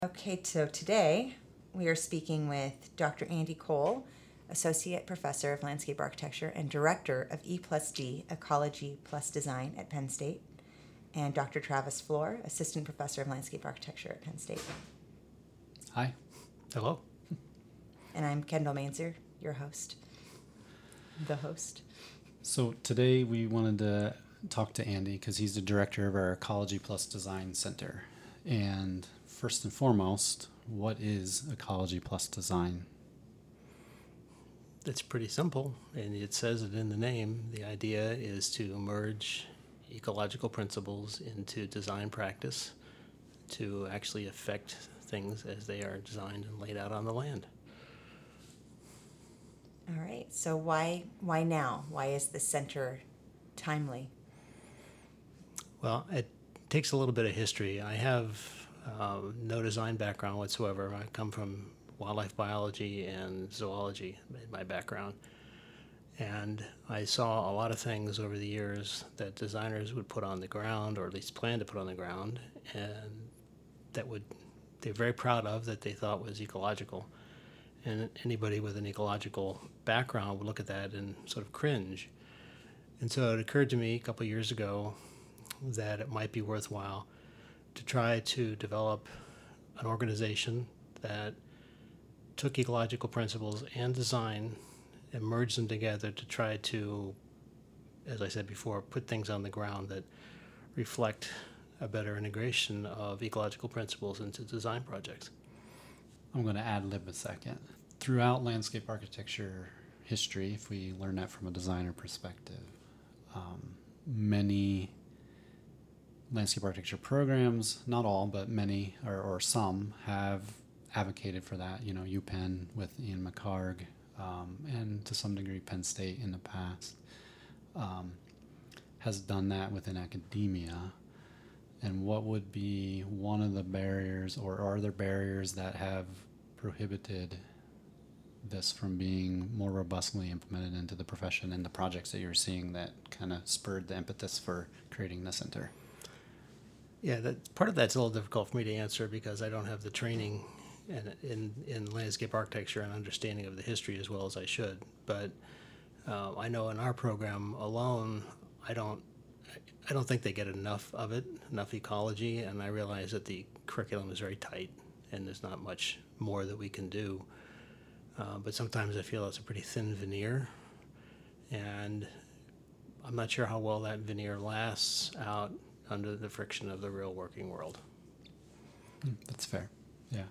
Okay, so today we are speaking with Dr. Andy Cole, Associate Professor of Landscape Architecture and Director of E+D, Ecology plus Design at Penn State, and Dr. Travis Floor, Assistant Professor of Landscape Architecture at Penn State. Hi. Hello. And I'm Kendall Mainzer, your host, the host. So today we wanted to talk to Andy because he's the director of our Ecology plus Design Center. And first and foremost, what is Ecology plus Design? It's pretty simple, and it says it in the name. The idea is to merge ecological principles into design practice to actually affect things as they are designed and laid out on the land. All right, so why now? Why is the center timely? Well, it takes a little bit of history. I have no design background whatsoever. I come from wildlife biology and zoology in my background. And I saw a lot of things over the years that designers would put on the ground, or at least plan to put on the ground, and they're very proud of, that they thought was ecological. And anybody with an ecological background would look at that and sort of cringe. And so it occurred to me a couple of years ago that it might be worthwhile to try to develop an organization that took ecological principles and design and merged them together to try to, as I said before, put things on the ground that reflect a better integration of ecological principles into design projects. I'm going to ad-lib a second. Throughout landscape architecture history, if we learn that from a designer perspective, many landscape architecture programs, not all, but many or some, have advocated for that. You know, UPenn with Ian McHarg, and to some degree Penn State in the past, has done that within academia. And what would be one of the barriers, or are there barriers that have prohibited this from being more robustly implemented into the profession and the projects that you're seeing that kind of spurred the impetus for creating the center? Yeah, part of that's a little difficult for me to answer because I don't have the training in landscape architecture and understanding of the history as well as I should. But I know in our program alone, I don't think they get enough of it, enough ecology, and I realize that the curriculum is very tight and there's not much more that we can do. But sometimes I feel it's a pretty thin veneer, and I'm not sure how well that veneer lasts out under the friction of the real working world. That's fair, yeah.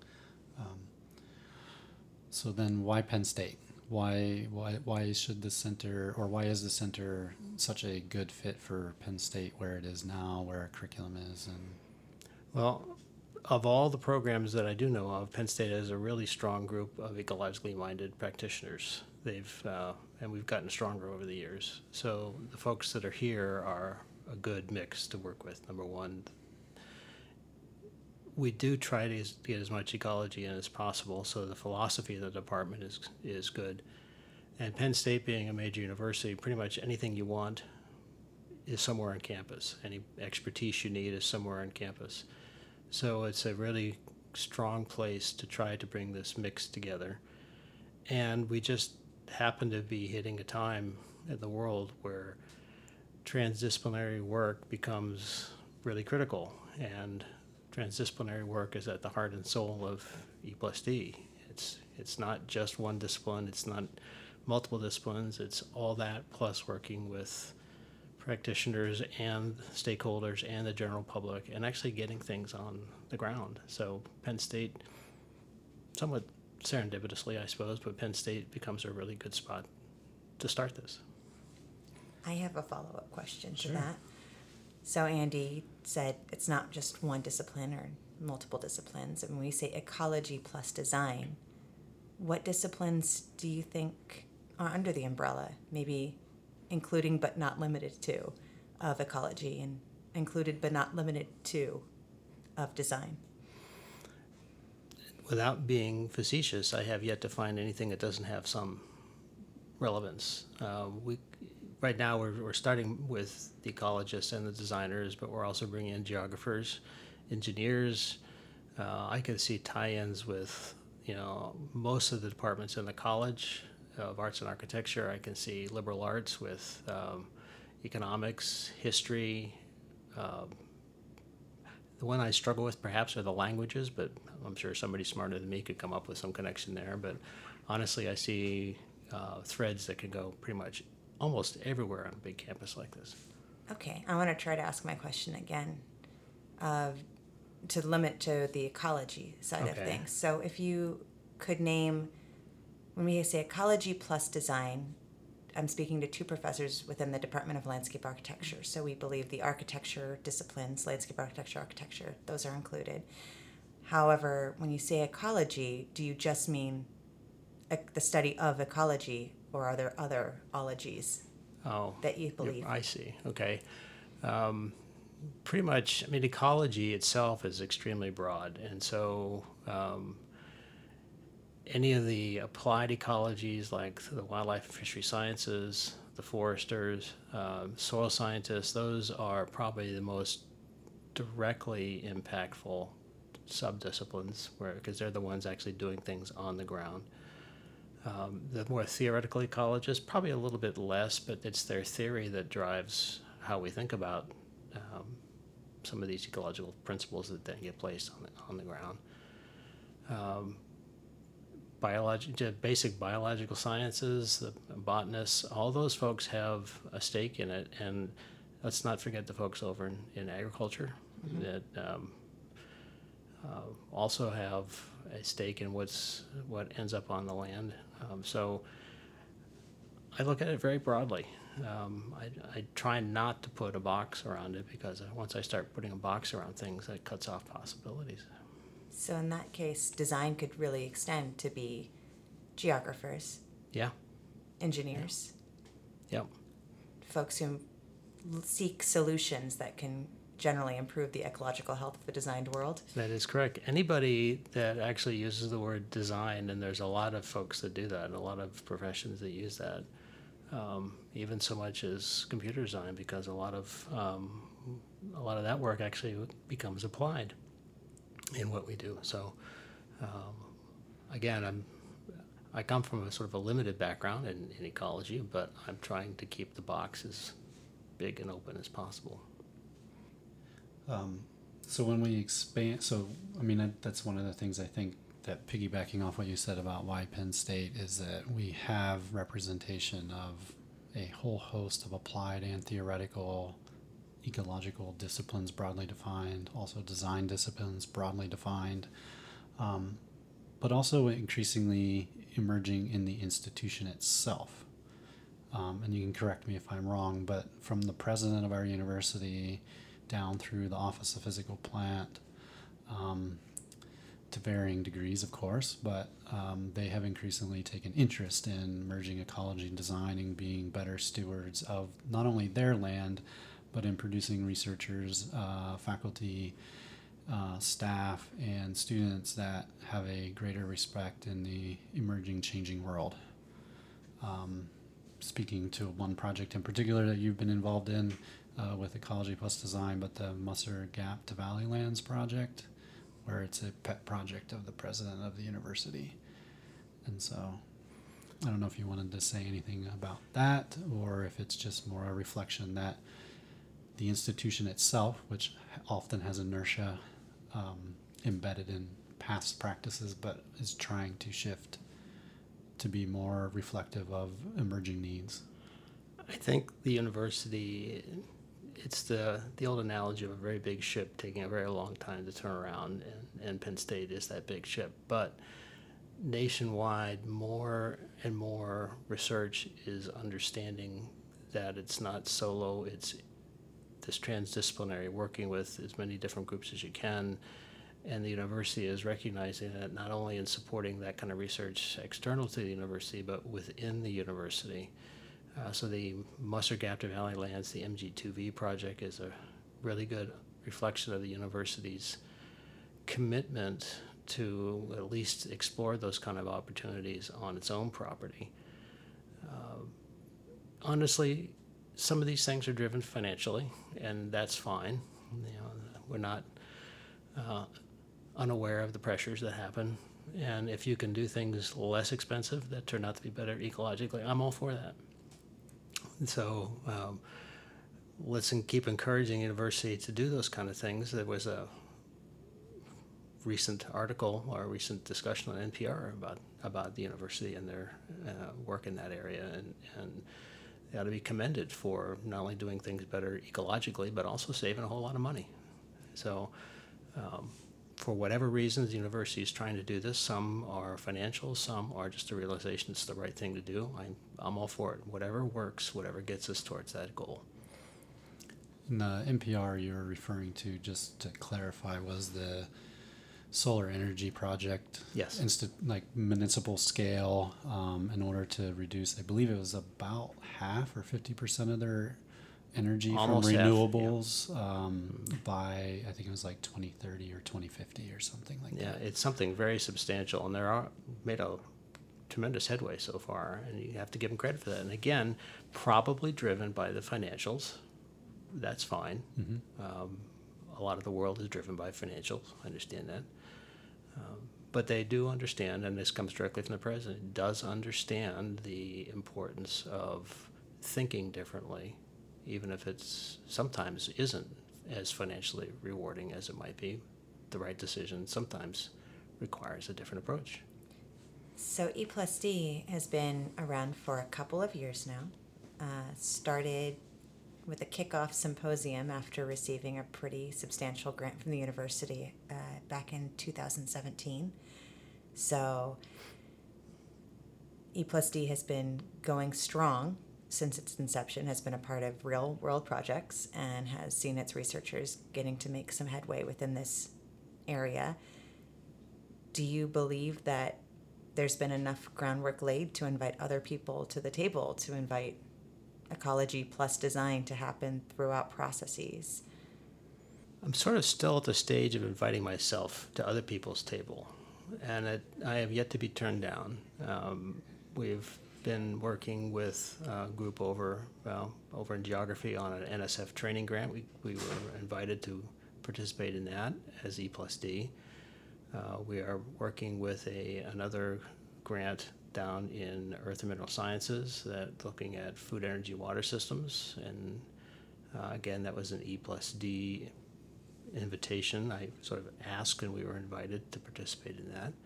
So then why Penn State? Why should the center, or why is the center such a good fit for Penn State where it is now, where our curriculum is? And well, of all the programs that I do know of, Penn State has a really strong group of ecologically minded practitioners. And we've gotten stronger over the years. So the folks that are here are a good mix to work with. Number one, we do try to get as much ecology in as possible, so the philosophy of the department is good. And Penn State being a major university, pretty much anything you want is somewhere on campus. Any expertise you need is somewhere on campus. So it's a really strong place to try to bring this mix together. And we just happen to be hitting a time in the world where transdisciplinary work becomes really critical, and transdisciplinary work is at the heart and soul of E+D. It's not just one discipline, it's not multiple disciplines, it's all that plus working with practitioners and stakeholders and the general public and actually getting things on the ground. So Penn State, somewhat serendipitously I suppose, but Penn State becomes a really good spot to start this. I have a follow-up question to Sure. that. So Andy said it's not just one discipline or multiple disciplines. And when we say ecology plus design, what disciplines do you think are under the umbrella, maybe including but not limited to, of ecology, and included but not limited to of design? Without being facetious, I have yet to find anything that doesn't have some relevance. Right now we're starting with the ecologists and the designers, but we're also bringing in geographers, engineers, I could see tie-ins with, most of the departments in the College of Arts and Architecture. I can see liberal arts with economics, history. The one I struggle with perhaps are the languages, but I'm sure somebody smarter than me could come up with some connection there. But honestly, I see threads that could go pretty much almost everywhere on a big campus like this. Okay, I want to try to ask my question again, to limit to the ecology side of things. So if you could name, when we say ecology plus design, I'm speaking to two professors within the Department of Landscape Architecture. So we believe the architecture disciplines, landscape architecture, those are included. However, when you say ecology, do you just mean the study of ecology, or are there other ologies that you believe? I see. Okay. Pretty much, ecology itself is extremely broad. And so any of the applied ecologies like the wildlife and fishery sciences, the foresters, soil scientists, those are probably the most directly impactful subdisciplines because they're the ones actually doing things on the ground. The more theoretical ecologists, probably a little bit less, but it's their theory that drives how we think about some of these ecological principles that then get placed on the ground. Basic biological sciences, the botanists, all those folks have a stake in it, and let's not forget the folks over in agriculture that also have a stake in what ends up on the land. So I look at it very broadly. I try not to put a box around it because once I start putting a box around things, that cuts off possibilities. So in that case, design could really extend to be geographers. Yeah. Engineers. Yep. Folks who seek solutions that can generally improve the ecological health of the designed world. That is correct. Anybody that actually uses the word design, and there's a lot of folks that do that, and a lot of professions that use that, even so much as computer design, because a lot of that work actually becomes applied in what we do. So, again, I come from a sort of a limited background in ecology, but I'm trying to keep the box as big and open as possible. So when we expand, that's one of the things I think that piggybacking off what you said about why Penn State is that we have representation of a whole host of applied and theoretical ecological disciplines broadly defined, also design disciplines broadly defined, but also increasingly emerging in the institution itself. And you can correct me if I'm wrong, but from the president of our university down through the Office of Physical Plant, to varying degrees, of course, but they have increasingly taken interest in merging ecology and design and being better stewards of not only their land, but in producing researchers, faculty, staff, and students that have a greater respect in the emerging, changing world. Speaking to one project in particular that you've been involved in with Ecology Plus Design, but the Musser Gap to Valley Lands project, where it's a pet project of the president of the university. And so I don't know if you wanted to say anything about that, or if it's just more a reflection that the institution itself, which often has inertia embedded in past practices, but is trying to shift to be more reflective of emerging needs. I think the university, it's the old analogy of a very big ship taking a very long time to turn around, and Penn State is that big ship. But nationwide, more and more research is understanding that it's not solo, it's this transdisciplinary, working with as many different groups as you can. And the university is recognizing that not only in supporting that kind of research external to the university, but within the university. So the Musser Gap to Valley Lands, the MG2V project, is a really good reflection of the university's commitment to at least explore those kind of opportunities on its own property. Honestly, some of these things are driven financially, and that's fine. We're not unaware of the pressures that happen. And if you can do things less expensive that turn out to be better ecologically, I'm all for that. And so let's keep encouraging university to do those kind of things. There was a recent article or a recent discussion on NPR about the university and their work in that area, and they ought to be commended for not only doing things better ecologically, but also saving a whole lot of money. So for whatever reasons, the university is trying to do this. Some are financial, some are just a realization it's the right thing to do. I'm all for it. Whatever works, whatever gets us towards that goal. And the NPR you're referring to, just to clarify, was the solar energy project. Yes. Like municipal scale, in order to reduce, I believe it was about half or 50% of their energy Almost from half, renewables by, I think it was like 2030 or 2050 or something like that. Yeah, it's something very substantial, and they are made a tremendous headway so far, and you have to give them credit for that. And again, probably driven by the financials. That's fine. Mm-hmm. A lot of the world is driven by financials. I understand that. But they do understand, and this comes directly from the president, does understand the importance of thinking differently, even if it's sometimes isn't as financially rewarding as it might be. The right decision sometimes requires a different approach. So E+D has been around for a couple of years now. Started with a kickoff symposium after receiving a pretty substantial grant from the university back in 2017. So E+D has been going strong since its inception, has been a part of real world projects, and has seen its researchers getting to make some headway within this area. Do you believe that there's been enough groundwork laid to invite other people to the table, to invite ecology plus design to happen throughout processes? I'm sort of still at the stage of inviting myself to other people's table, and I have yet to be turned down. We've been working with a group over in geography on an NSF training grant. We were invited to participate in that as E+D. We are working with another grant down in Earth and Mineral Sciences that looking at food, energy, water systems, and again, that was an E+D invitation. I sort of asked, and we were invited to participate in that.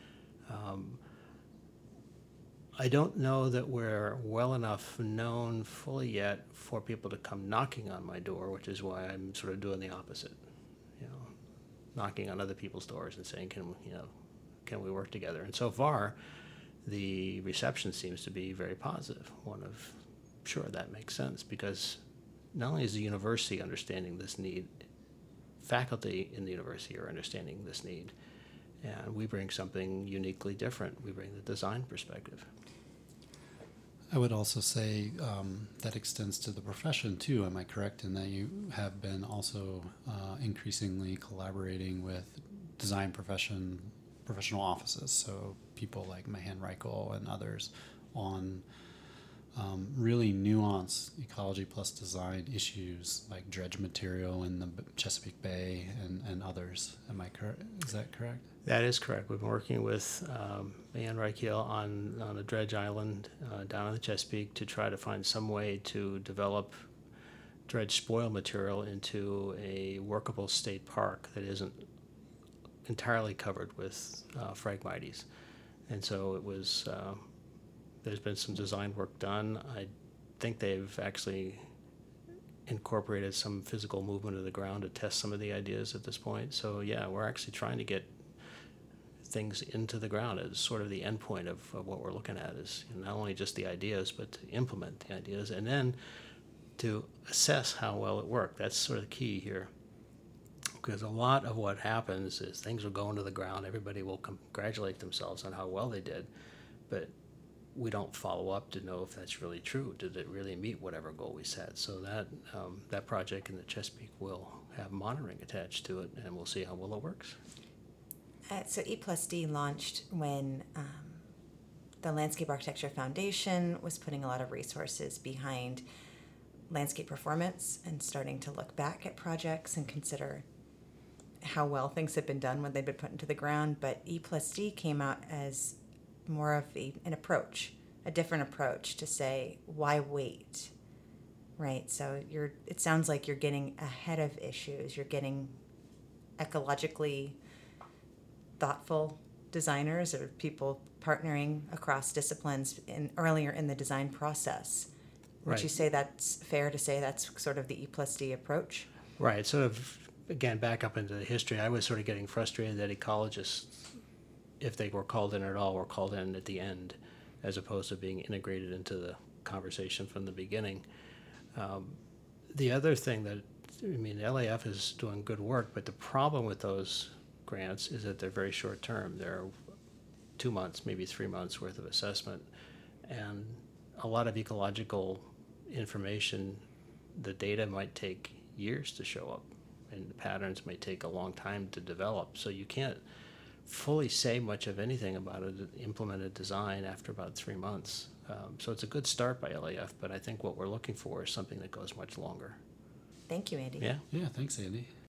I don't know that we're well enough known fully yet for people to come knocking on my door, which is why I'm sort of doing the opposite. Knocking on other people's doors and saying, can we work together? And so far, the reception seems to be very positive. Sure, that makes sense, because not only is the university understanding this need, faculty in the university are understanding this need, and we bring something uniquely different. We bring the design perspective. I would also say that extends to the profession too. Am I correct in that you have been also increasingly collaborating with design professional offices, so people like Mahan Reichel and others, on really nuanced ecology plus design issues like dredge material in the Chesapeake Bay and others. Am I correct? Is that correct? That is correct. We've been working with Mahan Reichel on a dredge island down in the Chesapeake to try to find some way to develop dredge spoil material into a workable state park that isn't entirely covered with Phragmites. And so it was, there's been some design work done. I think they've actually incorporated some physical movement of the ground to test some of the ideas at this point. So yeah, we're actually trying to get things into the ground as sort of the end point of what we're looking at, is not only just the ideas, but to implement the ideas and then to assess how well it worked. That's sort of the key here. Because a lot of what happens is things will go into the ground, everybody will congratulate themselves on how well they did, but we don't follow up to know if that's really true. Did it really meet whatever goal we set? So that project in the Chesapeake will have monitoring attached to it, and we'll see how well it works. So E+D launched when the Landscape Architecture Foundation was putting a lot of resources behind landscape performance and starting to look back at projects and consider how well things have been done when they've been put into the ground, but E plus D came out as more of an approach, a different approach to say, why wait? Right. So it sounds like you're getting ahead of issues. You're getting ecologically thoughtful designers or people partnering across disciplines earlier in the design process. Would Right. you say that's fair to say that's sort of the E plus D approach? Right. Sort of, again, back up into the history, I was sort of getting frustrated that ecologists, if they were called in at all, were called in at the end, as opposed to being integrated into the conversation from the beginning. The other thing that, I mean, LAF is doing good work, but the problem with those grants is that they're very short term. They're 2 months, maybe 3 months worth of assessment. And a lot of ecological information, the data might take years to show up, and the patterns may take a long time to develop. So you can't fully say much of anything about an implemented design after about 3 months. So it's a good start by LAF, but I think what we're looking for is something that goes much longer. Thank you, Andy. Yeah. Yeah, thanks, Andy.